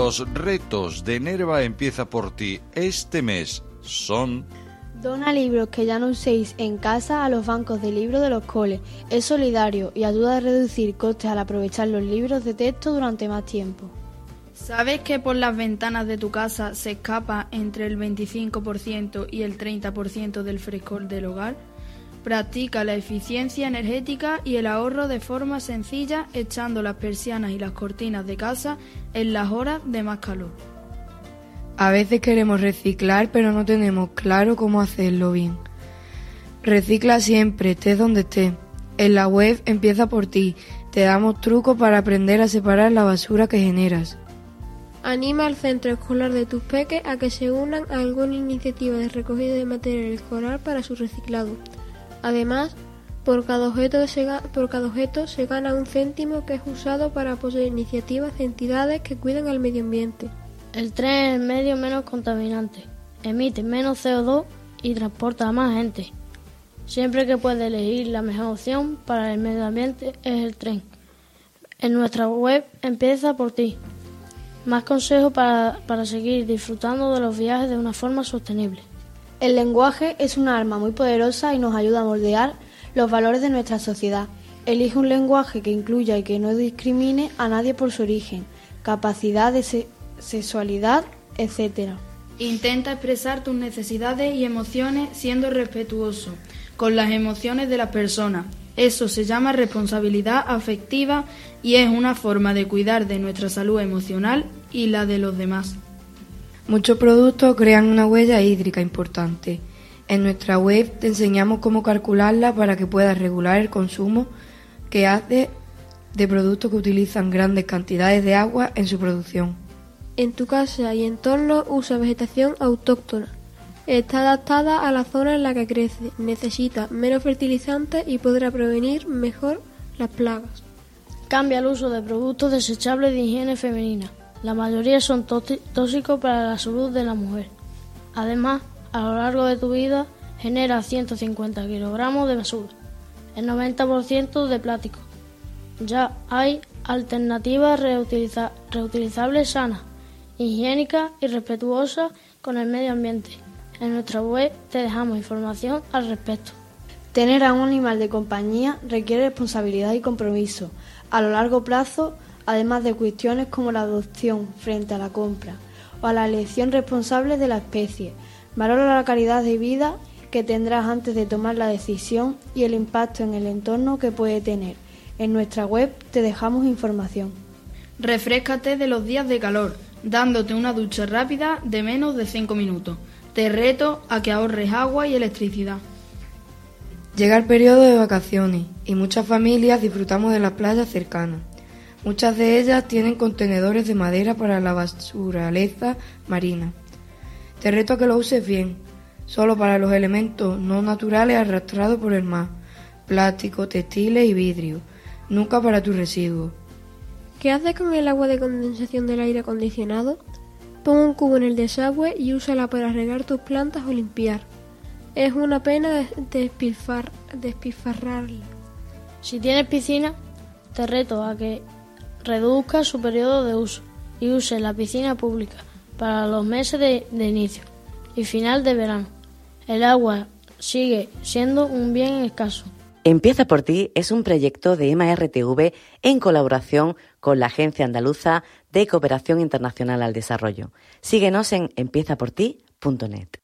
Los retos de Nerva Empieza por Ti este mes son: dona libros que ya no uséis en casa a los bancos de libros de los coles. Es solidario y ayuda a reducir costes al aprovechar los libros de texto durante más tiempo. ¿Sabes que por las ventanas de tu casa se escapa entre el 25% y el 30% del frescor del hogar? Practica la eficiencia energética y el ahorro de forma sencilla echando las persianas y las cortinas de casa en las horas de más calor. A veces queremos reciclar, pero no tenemos claro cómo hacerlo bien. Recicla siempre, estés donde estés. En la web Empieza por Ti. Te damos trucos para aprender a separar la basura que generas. Anima al centro escolar de tus peques a que se unan a alguna iniciativa de recogida de material escolar para su reciclado. Además, por cada objeto se gana 1 céntimo que es usado para apoyar iniciativas de entidades que cuidan al medio ambiente. El tren es el medio menos contaminante, emite menos CO2 y transporta a más gente. Siempre que puedes elegir la mejor opción para el medio ambiente es el tren. En nuestra web Empieza por Ti. Más consejos para seguir disfrutando de los viajes de una forma sostenible. El lenguaje es una arma muy poderosa y nos ayuda a moldear los valores de nuestra sociedad. Elige un lenguaje que incluya y que no discrimine a nadie por su origen, capacidad de sexualidad, etc. Intenta expresar tus necesidades y emociones siendo respetuoso con las emociones de las personas. Eso se llama responsabilidad afectiva y es una forma de cuidar de nuestra salud emocional y la de los demás. Muchos productos crean una huella hídrica importante. En nuestra web te enseñamos cómo calcularla para que puedas regular el consumo que haces de productos que utilizan grandes cantidades de agua en su producción. En tu casa y entorno usa vegetación autóctona. Está adaptada a la zona en la que crece, necesita menos fertilizantes y podrá prevenir mejor las plagas. Cambia el uso de productos desechables de higiene femenina. La mayoría son tóxicos para la salud de la mujer. Además, a lo largo de tu vida genera 150 kilogramos de basura, el 90% de plástico. Ya hay alternativas reutilizables sanas, higiénicas y respetuosas con el medio ambiente. En nuestra web te dejamos información al respecto. Tener a un animal de compañía requiere responsabilidad y compromiso a lo largo plazo, además de cuestiones como la adopción frente a la compra o a la elección responsable de la especie. Valora la calidad de vida que tendrás antes de tomar la decisión y el impacto en el entorno que puede tener. En nuestra web te dejamos información. Refréscate de los días de calor, dándote una ducha rápida de menos de 5 minutos. Te reto a que ahorres agua y electricidad. Llega el periodo de vacaciones y muchas familias disfrutamos de las playas cercanas. Muchas de ellas tienen contenedores de madera para la basuraleza marina. Te reto a que lo uses bien, solo para los elementos no naturales arrastrados por el mar, plástico, textiles y vidrio, nunca para tus residuos. ¿Qué haces con el agua de condensación del aire acondicionado? Pon un cubo en el desagüe y úsala para regar tus plantas o limpiar. Es una pena despilfarrarla. Si tienes piscina, te reto a que reduzca su periodo de uso y use la piscina pública para los meses de inicio y final de verano. El agua sigue siendo un bien escaso. Empieza por Ti es un proyecto de MRTV en colaboración con la Agencia Andaluza de Cooperación Internacional al Desarrollo. Síguenos en empiezaporti.net.